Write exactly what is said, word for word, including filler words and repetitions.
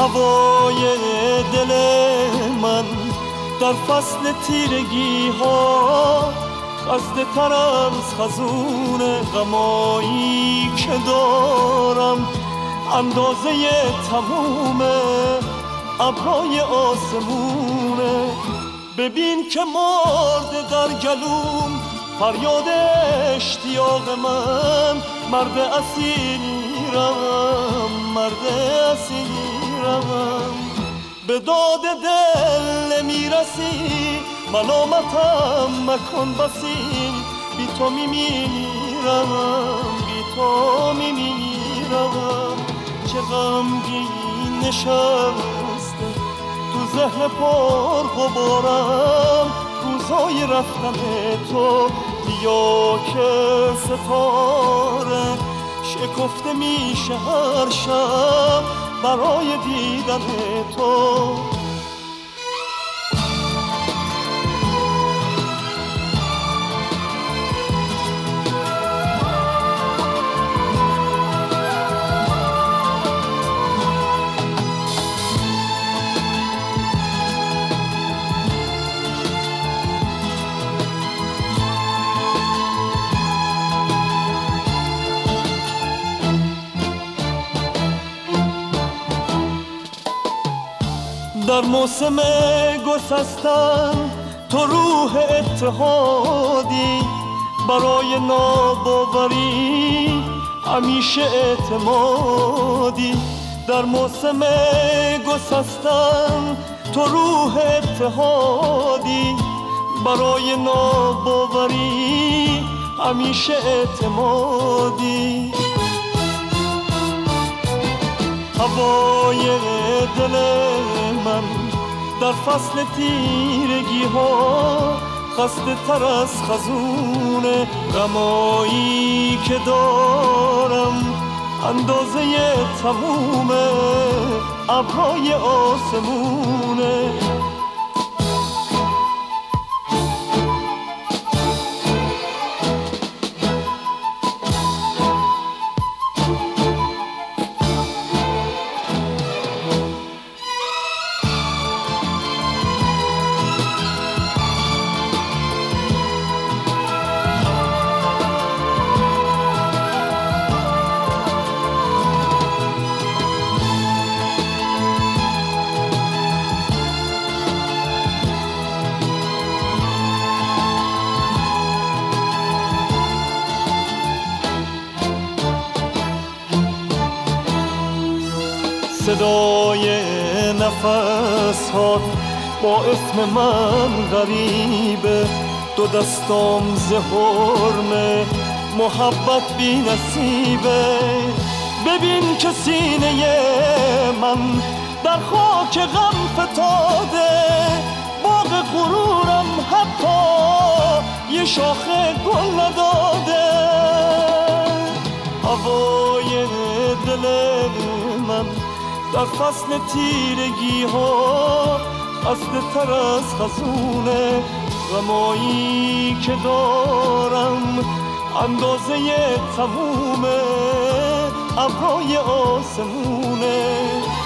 هوای دل من در فصل تیرگی ها خسته تر از خزون غمایی که دارم، اندازه تموم ابرهای آسمونه. ببین که مرده در گلوم فریاد اشتیاق من، مرد اسیرم مرد اسیرم. به داد دل میرسی ملامتم مکن بسی، بی تو میمیرم بی تو میمیرم. چه غمگین نشسته تو ذهن پر غبارم روزای رفتن تو، یا که ستاره شکفته میشه هر شب برای دیدن تو. در موسم گسستن تو روح اتحادی، برای ناباوری همیشه اعتمادی. در موسم گسستن تو روح اتحادی، برای ناباوری همیشه اعتمادی. هوای دل من در فصل تیرگی ها خسته تر از خزون غمایی که دارم، اندازه تموم ابرهای آسمونه. صدای نفس هات با اسم من غریبه، دو دستام ز حرمه محبت بی نصیبه. ببین که سینه من در خاک غم فتاده، باغ غرورم حتی یه شاخه گل نداده. هوای دل من در فصل تیرگی ها خسته تر از خزون غمایی که دارم، اندازه تموم ابرهای آسمونه.